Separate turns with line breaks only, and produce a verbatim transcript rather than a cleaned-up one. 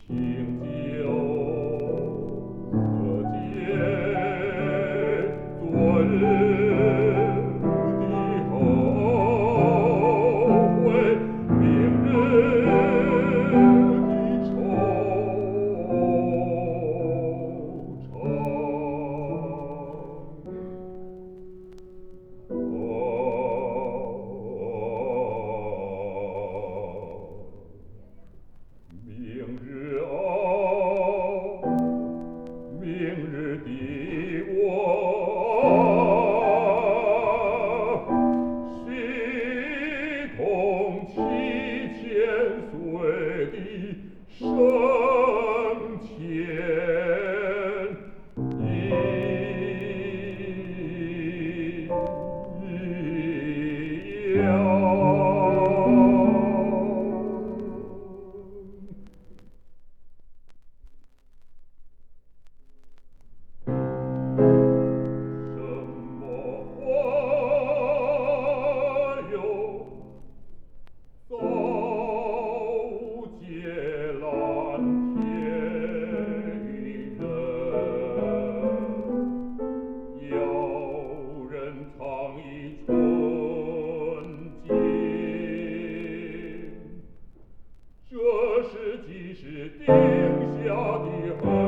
清酒可见昨日的后悔，明日的惆怅。明日啊，明日的我，需同七千岁的生前一样。早结蓝天人，有人藏一春景，这是几时定下的恨。